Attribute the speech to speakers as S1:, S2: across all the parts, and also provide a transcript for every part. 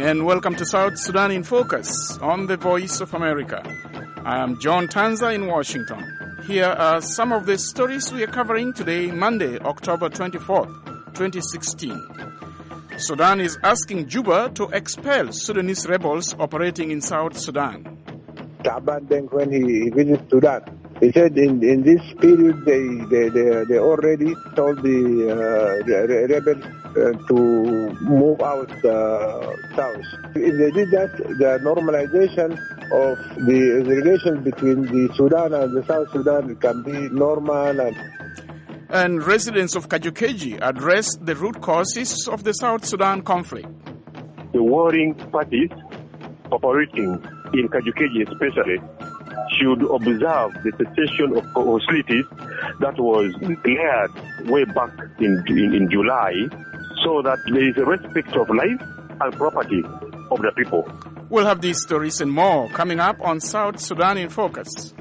S1: and welcome to South Sudan in Focus on the Voice of America. I am John Tanza in Washington. Here are some of the stories we are covering today, Monday, October 24th, 2016. Sudan is asking Juba to expel Sudanese rebels operating in South Sudan.
S2: Taban Deng, when he visited Sudan, he said in this period they already told the rebels to move out south. If they did that, the normalization of the relations between the Sudan and the South Sudan can be normal.
S1: And residents of Kajukeji addressed the root causes of the South Sudan conflict.
S3: The warring parties operating in Kajukeji especially should observe the cessation of hostilities that was declared way back in July, so that there is a respect of life and property of the people.
S1: We'll have these stories and more coming up on South Sudan in Focus.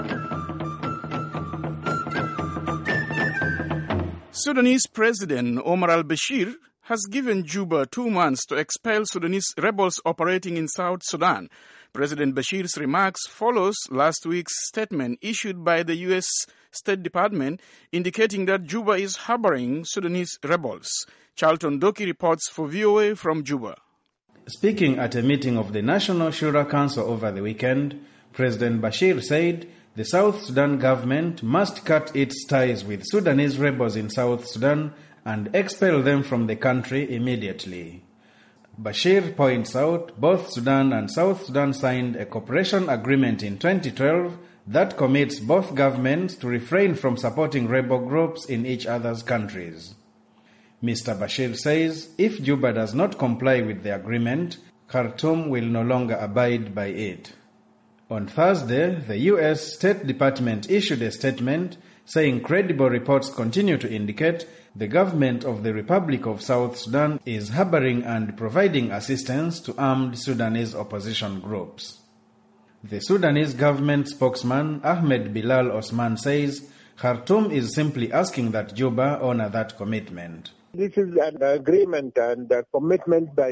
S1: Sudanese President Omar al-Bashir has given Juba 2 months to expel Sudanese rebels operating in South Sudan. President Bashir's remarks follows last week's statement issued by the U.S. State Department indicating that Juba is harboring Sudanese rebels. Charlton Doki reports for VOA from Juba.
S4: Speaking at a meeting of the National Shura Council over the weekend, President Bashir said the South Sudan government must cut its ties with Sudanese rebels in South Sudan and expel them from the country immediately. Bashir points out both Sudan and South Sudan signed a cooperation agreement in 2012 that commits both governments to refrain from supporting rebel groups in each other's countries. Mr. Bashir says if Juba does not comply with the agreement, Khartoum will no longer abide by it. On Thursday, the U.S. State Department issued a statement saying credible reports continue to indicate the government of the Republic of South Sudan is harboring and providing assistance to armed Sudanese opposition groups. The Sudanese government spokesman Ahmed Bilal Osman says Khartoum is simply asking that Juba honor that commitment.
S2: This is an agreement and a commitment by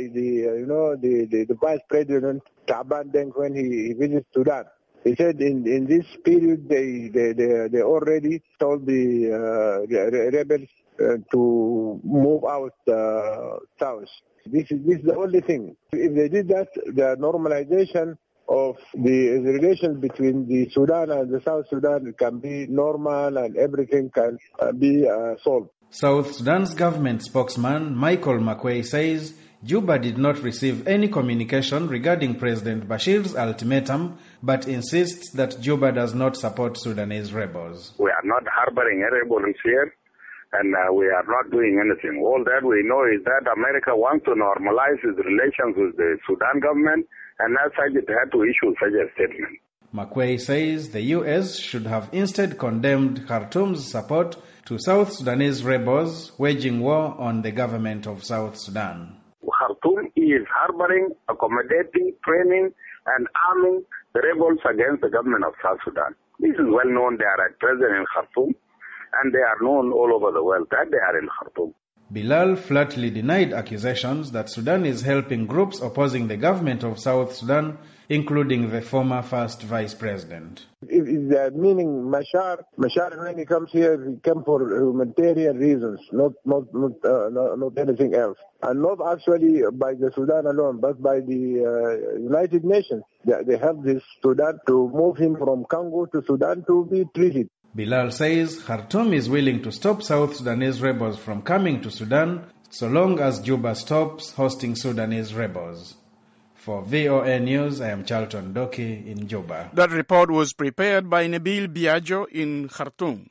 S2: the Vice President Taban Deng when he visited Sudan. He said in this period they already told the rebels to move out south. This is the only thing. If they did that, the normalization of the relations between the Sudan and the South Sudan can be normal and everything can be solved.
S4: South Sudan's government spokesman Michael Makwei says Juba did not receive any communication regarding President Bashir's ultimatum, but insists that Juba does not support Sudanese rebels.
S3: We are not harboring any rebels here, and we are not doing anything. All that we know is that America wants to normalize its relations with the Sudan government, and as such it had to issue such a statement.
S4: Makwei says the U.S. should have instead condemned Khartoum's support to South Sudanese rebels waging war on the government of South Sudan.
S3: Khartoum is harboring, accommodating, training, and arming the rebels against the government of South Sudan. This is well known. They are at present in Khartoum, and they are known all over the world that they are in Khartoum.
S4: Bilal flatly denied accusations that Sudan is helping groups opposing the government of South Sudan, including the former first vice president.
S2: Is meaning Mashar when he comes here, he comes for humanitarian reasons, not anything else, and not actually by the Sudan alone, but by the United Nations. They help this Sudan to move him from Congo to Sudan to be treated.
S4: Bilal says Khartoum is willing to stop South Sudanese rebels from coming to Sudan so long as Juba stops hosting Sudanese rebels. For VOA News, I am Charlton Doki in Juba.
S1: That report was prepared by Nabil Biagio in Khartoum.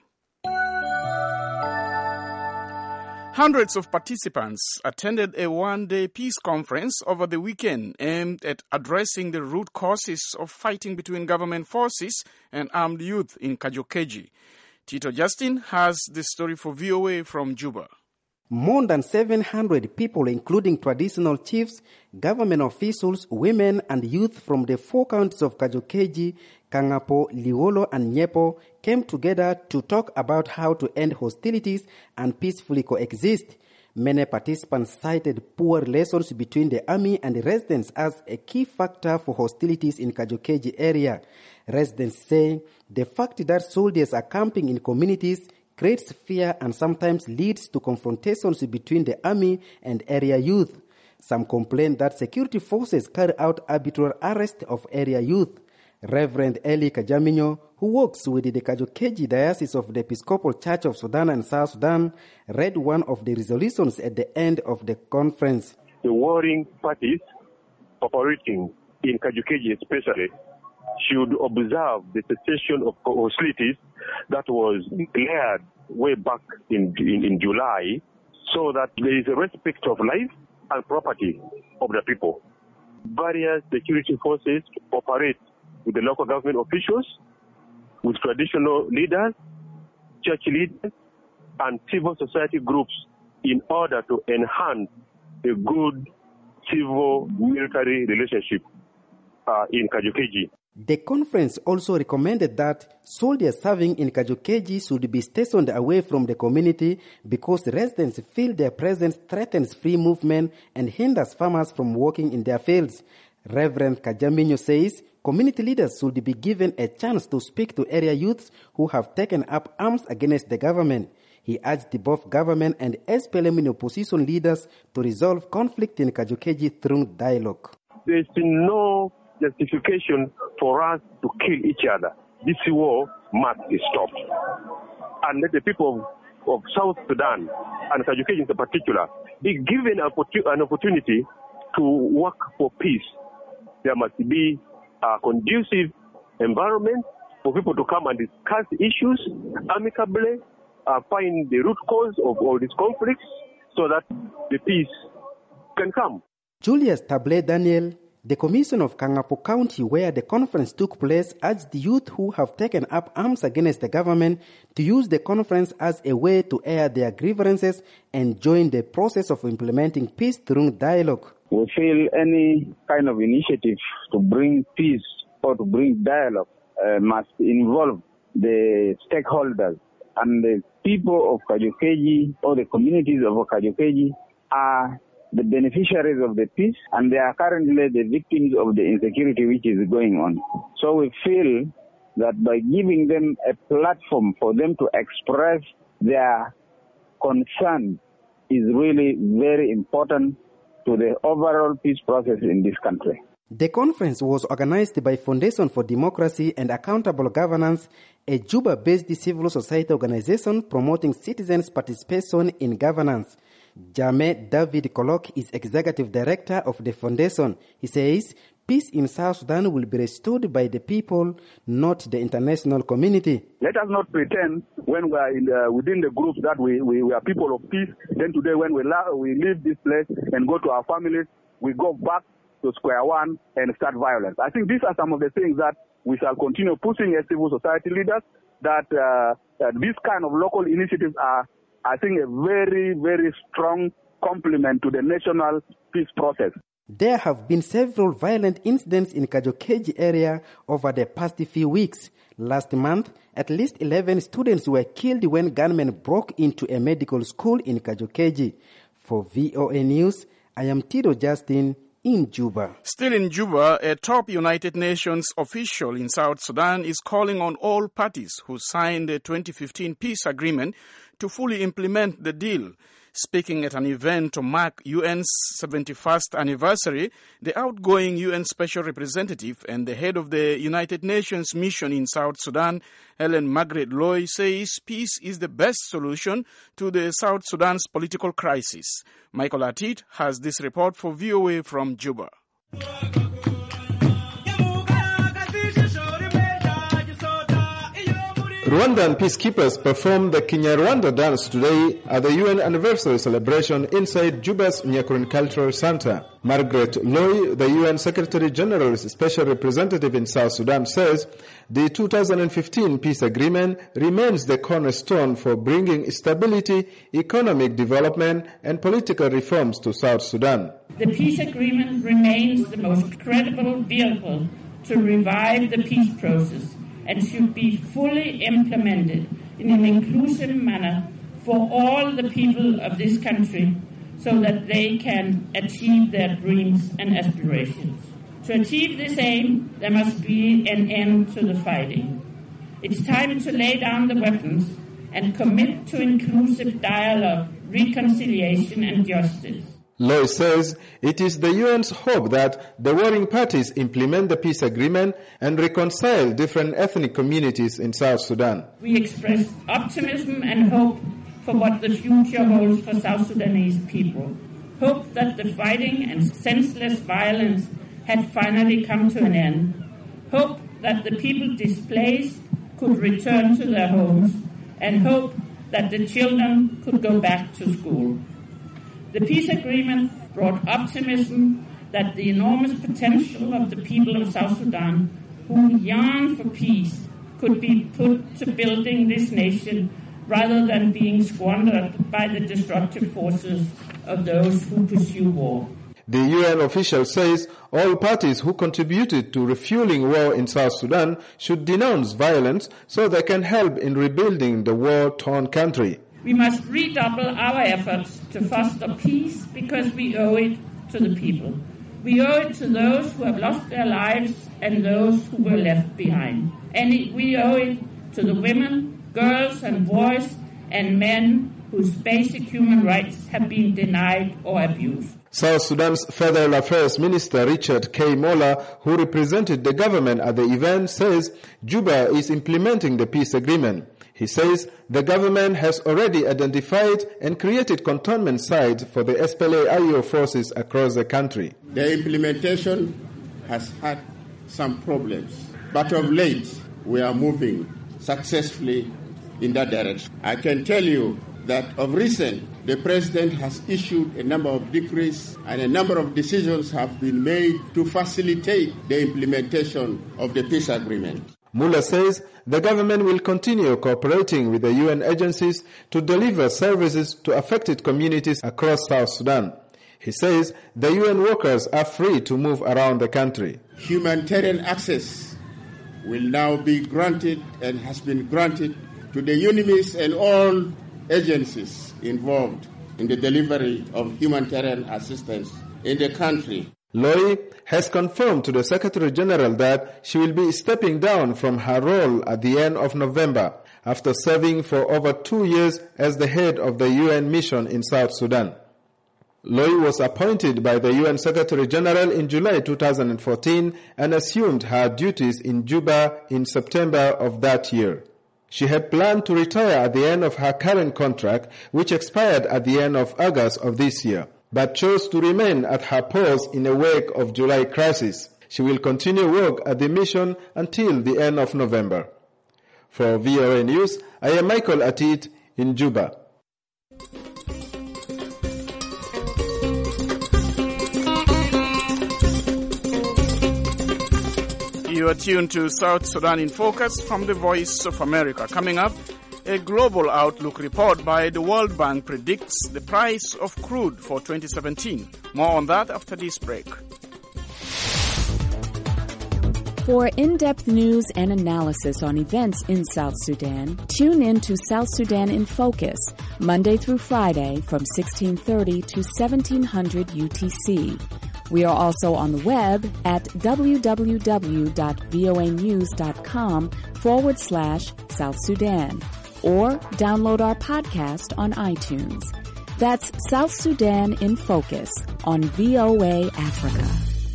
S1: Hundreds of participants attended a one-day peace conference over the weekend aimed at addressing the root causes of fighting between government forces and armed youth in Kajukeji. Tito Justin has the story for VOA from Juba.
S5: More than 700 people, including traditional chiefs, government officials, women, and youth from the 4 counties of Kajukeji, Kangapo, Liwolo, and Nyepo came together to talk about how to end hostilities and peacefully coexist. Many participants cited poor relations between the army and the residents as a key factor for hostilities in Kajokeji area. Residents say the fact that soldiers are camping in communities creates fear and sometimes leads to confrontations between the army and area youth. Some complain that security forces carry out arbitrary arrest of area youth. Reverend Eli Kajaminyo, who works with the Kajokeji Diocese of the Episcopal Church of Sudan and South Sudan, read one of the resolutions at the end of the conference.
S3: The warring parties operating in Kajokeji especially should observe the cessation of hostilities that was declared way back in July, so that there is a respect of life and property of the people. Various security forces operate with the local government officials, with traditional leaders, church leaders, and civil society groups in order to enhance a good civil-military relationship in Kajokeji.
S5: The conference also recommended that soldiers serving in Kajokeji should be stationed away from the community because residents feel their presence threatens free movement and hinders farmers from working in their fields. Reverend Kajaminyo says community leaders should be given a chance to speak to area youths who have taken up arms against the government. He urged both government and SPLM opposition leaders to resolve conflict in Kajokeji through dialogue.
S3: There is no justification for us to kill each other. This war must be stopped. And let the people of South Sudan, and Kajokeji in particular, be given an opportunity to work for peace. There must be a conducive environment for people to come and discuss issues amicably, find the root cause of all these conflicts so that the peace can come.
S5: Julius Table Daniel, the commissioner of Kangapo County, where the conference took place, urged the youth who have taken up arms against the government to use the conference as a way to air their grievances and join the process of implementing peace through dialogue.
S6: We feel any kind of initiative to bring peace or to bring dialogue must involve the stakeholders, and the people of Kajokeji or the communities of Kajokeji are the beneficiaries of the peace, and they are currently the victims of the insecurity which is going on. So we feel that by giving them a platform for them to express their concern is really very important to the overall peace process in this country.
S5: The conference was organized by Foundation for Democracy and Accountable Governance, a Juba-based civil society organization promoting citizens' participation in governance. Jame David Kolok is executive director of the foundation. He says peace in South Sudan will be restored by the people, not the international community.
S6: Let us not pretend when we are within the group that we are people of peace. Then today when we leave this place and go to our families, we go back to square one and start violence. I think these are some of the things that we shall continue pushing as civil society leaders, that these kind of local initiatives are, I think, a very, very strong complement to the national peace process.
S5: There have been several violent incidents in Kajokeji area over the past few weeks. Last month, at least 11 students were killed when gunmen broke into a medical school in Kajokeji. For VOA News, I am Tito Justin in Juba.
S1: Still in Juba, a top United Nations official in South Sudan is calling on all parties who signed the 2015 peace agreement to fully implement the deal. Speaking at an event to mark UN's 71st anniversary, the outgoing UN Special Representative and the head of the United Nations mission in South Sudan, Helen Margaret Loy, says peace is the best solution to the South Sudan's political crisis. Michael Atit has this report for VOA from Juba.
S7: Rwandan peacekeepers performed the Kinyarwanda dance today at the UN anniversary celebration inside Juba's Nyakuren Cultural Center. Margaret Loy, the UN Secretary General's special representative in South Sudan, says the 2015 peace agreement remains the cornerstone for bringing stability, economic development, and political reforms to South Sudan.
S8: The peace agreement remains the most credible vehicle to revive the peace process and should be fully implemented in an inclusive manner for all the people of this country so that they can achieve their dreams and aspirations. To achieve this aim, there must be an end to the fighting. It's time to lay down the weapons and commit to inclusive dialogue, reconciliation, and justice.
S7: Loy says it is the UN's hope that the warring parties implement the peace agreement and reconcile different ethnic communities in South Sudan.
S8: We express optimism and hope for what the future holds for South Sudanese people. Hope that the fighting and senseless violence had finally come to an end. Hope that the people displaced could return to their homes, and hope that the children could go back to school. The peace agreement brought optimism that the enormous potential of the people of South Sudan, who yearn for peace, could be put to building this nation rather than being squandered by the destructive forces of those who pursue war.
S7: The UN official says all parties who contributed to refueling war in South Sudan should denounce violence so they can help in rebuilding the war-torn country.
S8: We must redouble our efforts to foster peace because we owe it to the people. We owe it to those who have lost their lives and those who were left behind. And we owe it to the women, girls and boys and men whose basic human rights have been denied or abused.
S7: South Sudan's Federal Affairs Minister Richard K. Mola, who represented the government at the event, says Juba is implementing the peace agreement. He says the government has already identified and created cantonment sites for the SPLA-IO forces across the country.
S9: The implementation has had some problems, but of late we are moving successfully in that direction. I can tell you that of recent, the President has issued a number of decrees and a number of decisions have been made to facilitate the implementation of the peace agreement.
S7: Mula says the government will continue cooperating with the UN agencies to deliver services to affected communities across South Sudan. He says the UN workers are free to move around the country.
S9: Humanitarian access will now be granted and has been granted to the UNMISS and all agencies involved in the delivery of humanitarian assistance in the country.
S7: Loy has confirmed to the Secretary General that she will be stepping down from her role at the end of November after serving for over 2 years as the head of the UN mission in South Sudan. Loy was appointed by the UN Secretary General in July 2014 and assumed her duties in Juba in September of that year. She had planned to retire at the end of her current contract, which expired at the end of August of this year, but chose to remain at her post in the wake of July crisis. She will continue work at the mission until the end of November. For VOA News, I am Michael Atit in Juba.
S1: You are tuned to South Sudan in Focus from the Voice of America. Coming up, a global outlook report by the World Bank predicts the price of crude for 2017. More on that after this break.
S10: For in-depth news and analysis on events in South Sudan, tune in to South Sudan in Focus, Monday through Friday from 1630 to 1700 UTC. We are also on the web at www.voanews.com/South Sudan or download our podcast on iTunes. That's South Sudan in Focus on VOA Africa.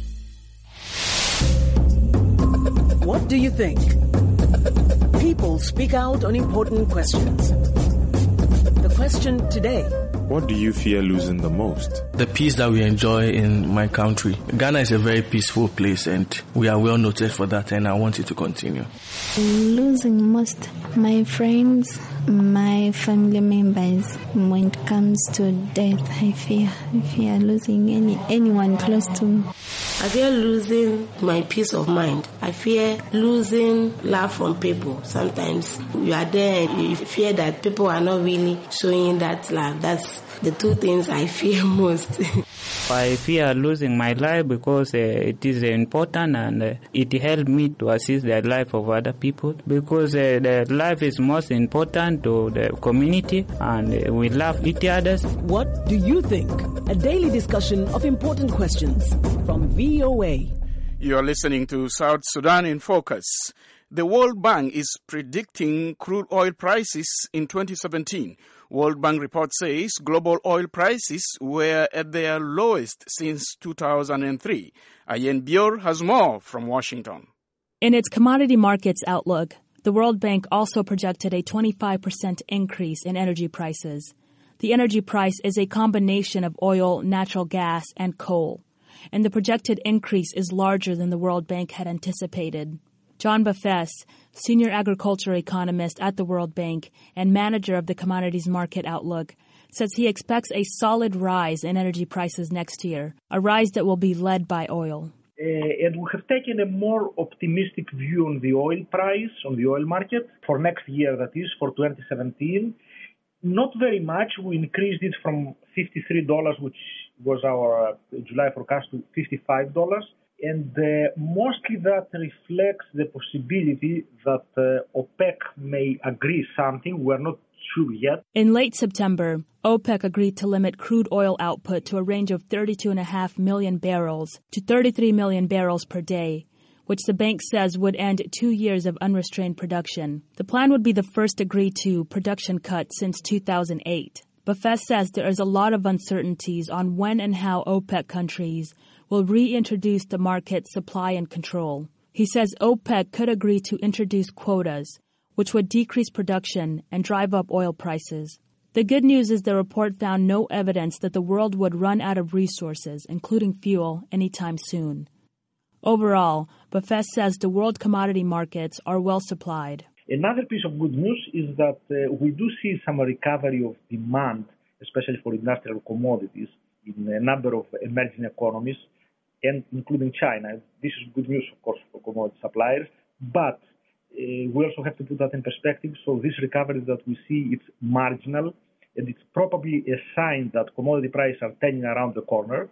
S11: What do you think? People speak out on important questions. The question today:
S12: what do you fear losing the most?
S13: The peace that we enjoy in my country. Ghana is a very peaceful place and we are well noted for that, and I want it to continue.
S14: Losing most my friends, my family members. When it comes to death, I fear losing anyone close to me.
S15: I fear losing my peace of mind. I fear losing love from people. Sometimes you are there and you fear that people are not really showing that love. That's That's the two things I fear most.
S16: I fear losing my life because it is important and it helps me to assist the life of other people because the life is most important to the community and we love each other.
S11: What do you think? A daily discussion of important questions from VOA.
S1: You are listening to South Sudan in Focus. The World Bank is predicting crude oil prices in 2017. World Bank report says global oil prices were at their lowest since 2003. Ayen Bior has more from Washington.
S17: In its commodity markets outlook, the World Bank also projected a 25% increase in energy prices. The energy price is a combination of oil, natural gas, and coal, and the projected increase is larger than the World Bank had anticipated. John Bafes, senior agriculture economist at the World Bank and manager of the Commodities Market Outlook, says he expects a solid rise in energy prices next year, a rise that will be led by oil.
S18: And we have taken a more optimistic view on the oil price, on the oil market, for next year, that is, for 2017. Not very much. We increased it from $53, which was our July forecast, to $55. And mostly that reflects the possibility that OPEC may agree something. We're not sure yet.
S17: In late September, OPEC agreed to limit crude oil output to a range of 32.5 million barrels to 33 million barrels per day, which the bank says would end 2 years of unrestrained production. The plan would be the first agreed-to production cut since 2008. Bafes says there is a lot of uncertainties on when and how OPEC countries will reintroduce the market supply and control. He says OPEC could agree to introduce quotas, which would decrease production and drive up oil prices. The good news is the report found no evidence that the world would run out of resources, including fuel, anytime soon. Overall, Bafes says the world commodity markets are well supplied.
S18: Another piece of good news is that we do see some recovery of demand, especially for industrial commodities, in a number of emerging economies, and including China. This is good news, of course, for commodity suppliers, but we also have to put that in perspective. So this recovery that we see, it's marginal, and it's probably a sign that commodity prices are turning around the corner,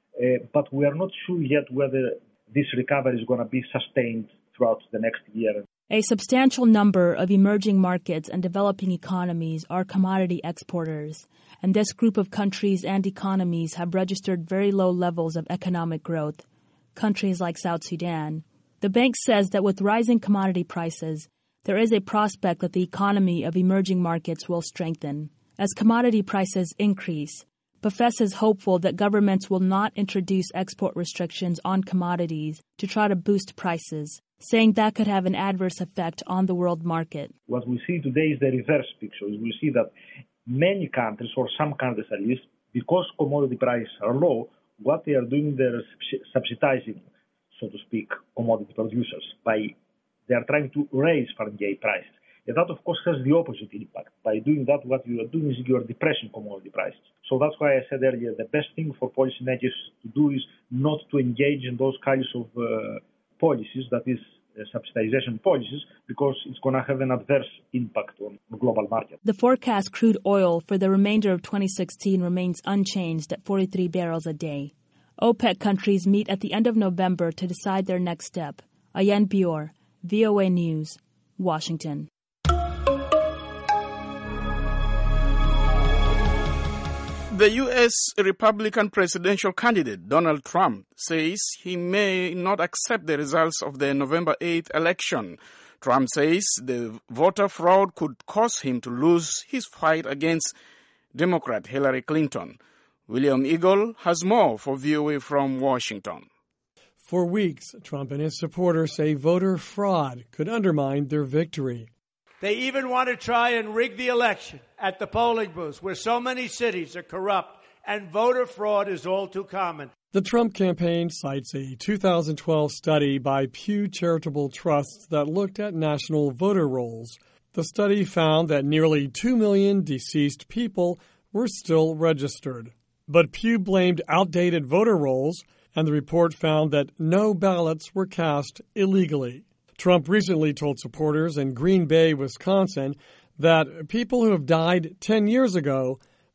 S18: but we are not sure yet whether this recovery is going to be sustained throughout the next year.
S17: A substantial number of emerging markets and developing economies are commodity exporters, and this group of countries and economies have registered very low levels of economic growth. Countries like South Sudan. The bank says that with rising commodity prices, there is a prospect that the economy of emerging markets will strengthen. As commodity prices increase, Bafes is hopeful that governments will not introduce export restrictions on commodities to try to boost prices, saying that could have an adverse effect on the world market.
S18: What we see today is the reverse picture. We see that many countries, or some countries at least, because commodity prices are low, what they are doing, they're subsidizing, so to speak, commodity producers. They are trying to raise farm gate prices. And that, of course, has the opposite impact. By doing that, what you are doing is you are depressing commodity prices. So that's why I said earlier, the best thing for policymakers to do is not to engage in those kinds of policies, that is, subsidization policies, because it's going to have an adverse impact on the global market.
S17: The forecast crude oil for the remainder of 2016 remains unchanged at 43 barrels a day. OPEC countries meet at the end of November to decide their next step. Ayen Bior, VOA News, Washington.
S1: The U.S. Republican presidential candidate Donald Trump says he may not accept the results of the November 8th election. Trump says the voter fraud could cause him to lose his fight against Democrat Hillary Clinton. William Eagle has more for VOA from Washington.
S19: For weeks, Trump and his supporters say voter fraud could undermine their victory.
S20: They even want to try and rig the election at the polling booths, where so many cities are corrupt and voter fraud is all too common.
S19: The Trump campaign cites a 2012 study by Pew Charitable Trusts that looked at national voter rolls. The study found that nearly 2 million deceased people were still registered. But Pew blamed outdated voter rolls, and the report found that no ballots were cast illegally. Trump recently told supporters in Green Bay, Wisconsin, that people who have died 10 years ago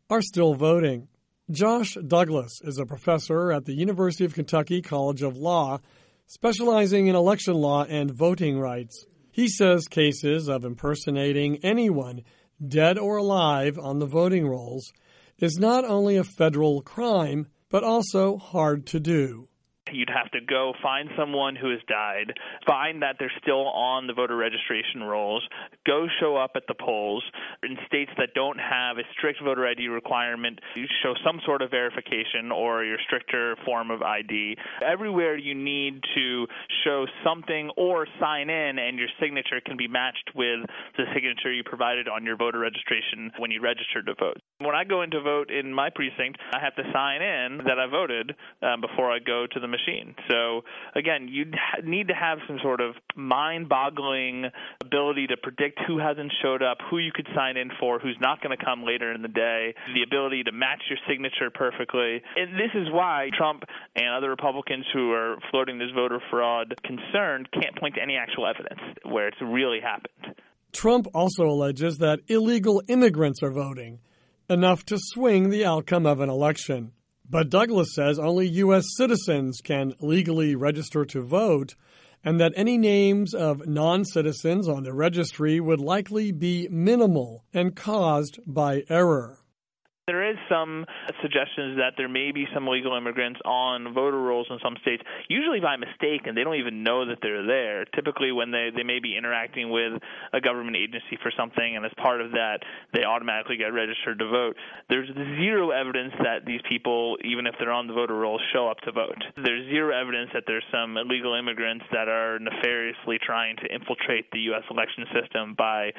S19: are still voting. Josh Douglas is a professor at the University of Kentucky College of Law, specializing in election law and voting rights. He says cases of impersonating anyone, dead or alive, on the voting rolls is not only a federal crime, but also hard to do.
S21: You'd have to go find someone who has died, find that they're still on the voter registration rolls, go show up at the polls. In states that don't have a strict voter ID requirement, you show some sort of verification or your stricter form of ID. Everywhere you need to show something or sign in, and your signature can be matched with the signature you provided on your voter registration when you registered to vote. When I go in to vote in my precinct, I have to sign in that I voted before I go to the machine. So, again, you need to have some sort of mind-boggling ability to predict who hasn't showed up, who you could sign in for, who's not going to come later in the day, the ability to match your signature perfectly. And this is why Trump and other Republicans who are floating this voter fraud concern can't point to any actual evidence where it's really happened.
S19: Trump also alleges that illegal immigrants are voting, enough to swing the outcome of an election. But Douglas says only U.S. citizens can legally register to vote, and that any names of non-citizens on the registry would likely be minimal and caused by error.
S21: There is some suggestions that there may be some illegal immigrants on voter rolls in some states, usually by mistake, and they don't even know that they're there. Typically when they may be interacting with a government agency for something, and as part of that, they automatically get registered to vote. There's zero evidence that these people, even if they're on the voter rolls, show up to vote. There's zero evidence that there's some illegal immigrants that are nefariously trying to infiltrate the U.S. election system by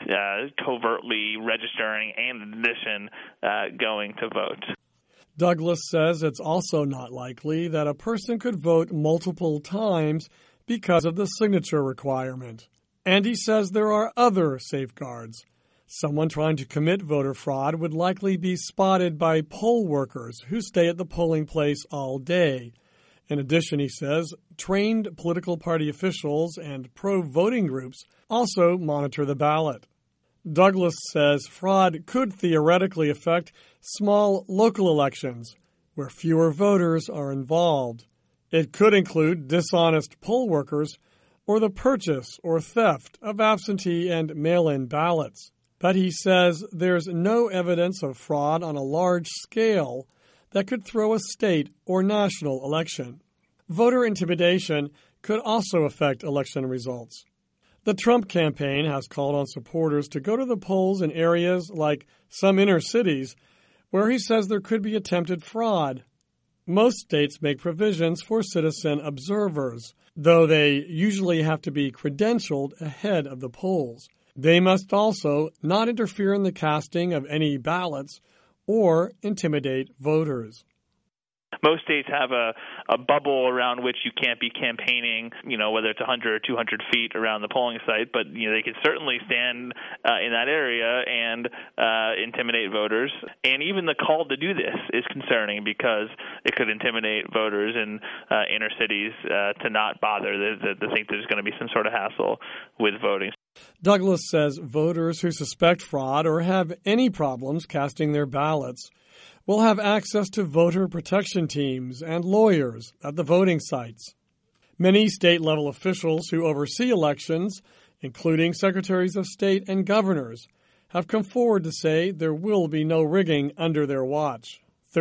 S21: covertly registering and, in addition, going to vote.
S19: Douglas says it's also not likely that a person could vote multiple times because of the signature requirement. And he says there are other safeguards. Someone trying to commit voter fraud would likely be spotted by poll workers who stay at the polling place all day. In addition, he says, trained political party officials and pro-voting groups also monitor the ballot. Douglas says fraud could theoretically affect small local elections where fewer voters are involved. It could include dishonest poll workers or the purchase or theft of absentee and mail-in ballots. But he says there's no evidence of fraud on a large scale that could throw a state or national election. Voter intimidation could also affect election results. The Trump campaign has called on supporters to go to the polls in areas like some inner cities where he says there could be attempted fraud. Most states make provisions for citizen observers, though they usually have to be credentialed ahead of the polls. They must also not interfere in the casting of any ballots or intimidate voters.
S21: Most states have a bubble around which you can't be campaigning, whether it's 100 or 200 feet around the polling site, but they can certainly stand in that area and intimidate voters. And even the call to do this is concerning because it could intimidate voters in inner cities to not bother, to think there's going to be some sort of hassle with voting.
S19: Douglas says voters who suspect fraud or have any problems casting their ballots will have access to voter protection teams and lawyers at the voting sites. Many state-level officials who oversee elections, including secretaries of state and governors, have come forward to say there will be no rigging under their watch.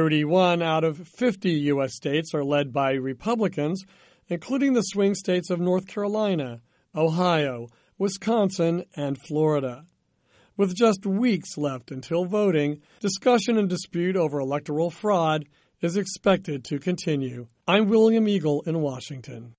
S19: 31 out of 50 U.S. states are led by Republicans, including the swing states of North Carolina, Ohio, Wisconsin, and Florida. With just weeks left until voting, discussion and dispute over electoral fraud is expected to continue. I'm William Eagle in Washington.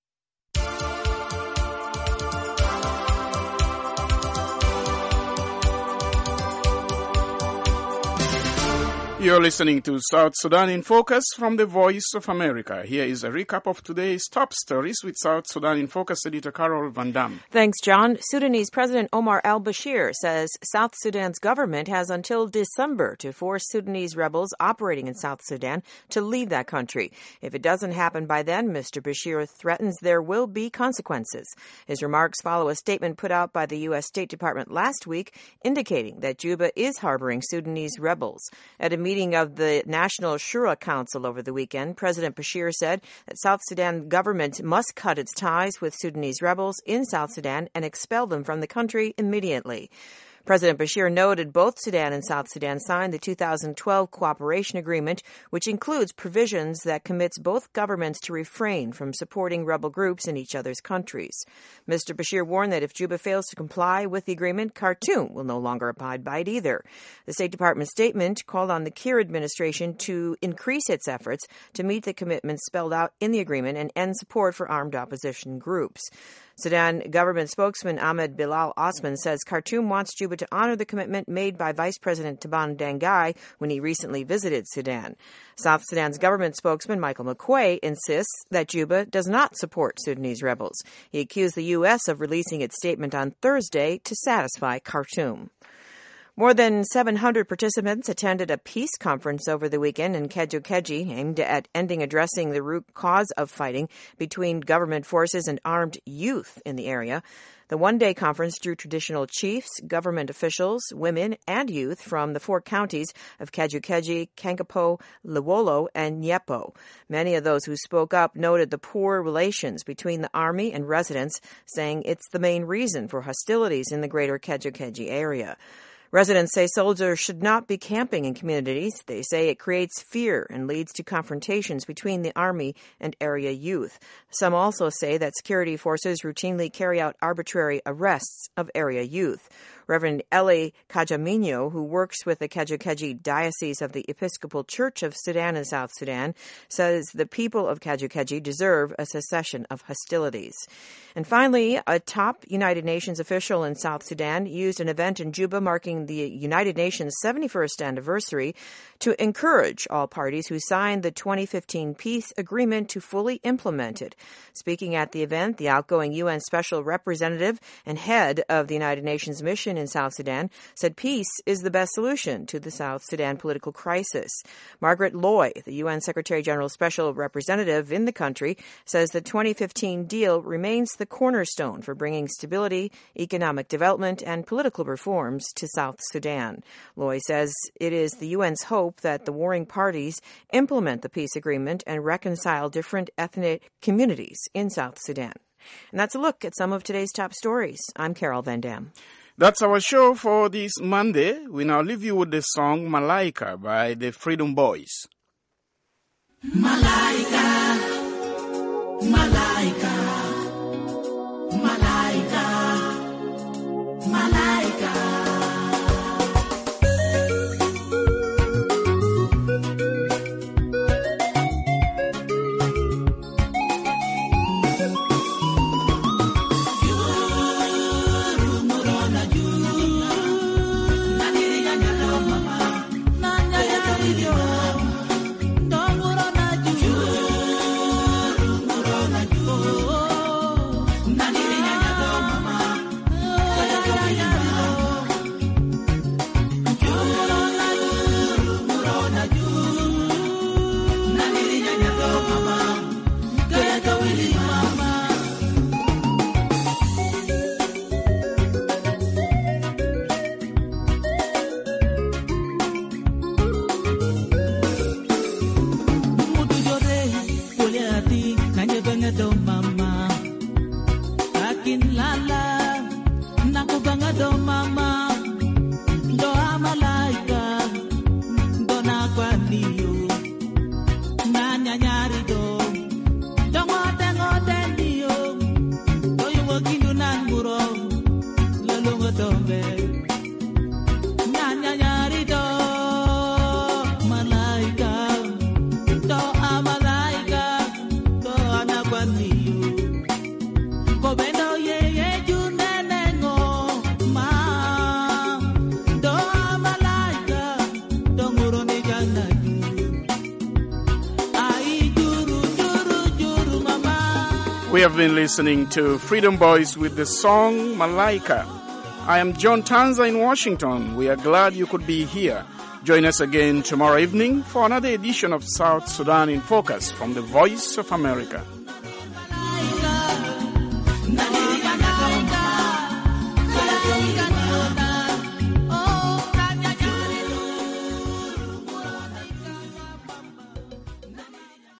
S1: You're listening to South Sudan in Focus from the Voice of America. Here is a recap of today's top stories with South Sudan in Focus editor Carol Van Dam.
S2: Thanks, John. Sudanese President Omar al-Bashir says South Sudan's government has until December to force Sudanese rebels operating in South Sudan to leave that country. If it doesn't happen by then, Mr. Bashir threatens there will be consequences. His remarks follow a statement put out by the U.S. State Department last week indicating that Juba is harboring Sudanese rebels. At a meeting of the National Shura Council over the weekend, President Bashir said that South Sudan government must cut its ties with Sudanese rebels in South Sudan and expel them from the country immediately. President Bashir noted both Sudan and South Sudan signed the 2012 cooperation agreement, which includes provisions that commits both governments to refrain from supporting rebel groups in each other's countries. Mr. Bashir warned that if Juba fails to comply with the agreement, Khartoum will no longer abide by it either. The State Department statement called on the Kiir administration to increase its efforts to meet the commitments spelled out in the agreement and end support for armed opposition groups. Sudan government spokesman Ahmed Bilal Osman says Khartoum wants Juba to honor the commitment made by Vice President Taban Dangai when he recently visited Sudan. South Sudan's government spokesman Michael McQuay insists that Juba does not support Sudanese rebels. He accused the U.S. of releasing its statement on Thursday to satisfy Khartoum. More than 700 participants attended a peace conference over the weekend in Kejo-Keji aimed at addressing the root cause of fighting between government forces and armed youth in the area. The one-day conference drew traditional chiefs, government officials, women, and youth from the 4 counties of Kejo-Keji, Kankapo, Lewolo, and Nyepo. Many of those who spoke up noted the poor relations between the army and residents, saying it's the main reason for hostilities in the greater Kejo-Keji area. Residents say soldiers should not be camping in communities. They say it creates fear and leads to confrontations between the army and area youth. Some also say that security forces routinely carry out arbitrary arrests of area youth. Reverend Eli Kajamino, who works with the Kejo-Keji Diocese of the Episcopal Church of Sudan and South Sudan, says the people of Kejo-Keji deserve a cessation of hostilities. And finally, a top United Nations official in South Sudan used an event in Juba marking the United Nations 71st anniversary to encourage all parties who signed the 2015 peace agreement to fully implement it. Speaking at the event, the outgoing UN Special Representative and head of the United Nations mission in South Sudan said peace is the best solution to the South Sudan political crisis. Margaret Loy, the UN Secretary General's Special Representative in the country, says the 2015 deal remains the cornerstone for bringing stability, economic development, and political reforms to South Sudan. Loy says it is the UN's hope that the warring parties implement the peace agreement and reconcile different ethnic communities in South Sudan. And that's a look at some of today's top stories. I'm Carol Van Dam.
S1: That's our show for this Monday. We now leave you with the song Malaika by the Freedom Boys.
S22: Malaika, Malaika, Malaika, Malaika. Jana
S1: We have been listening to Freedom Boys with the song Malaika. I am John Tanza in Washington. We are glad you could be here. Join us again tomorrow evening for another edition of South Sudan in Focus from the Voice of America.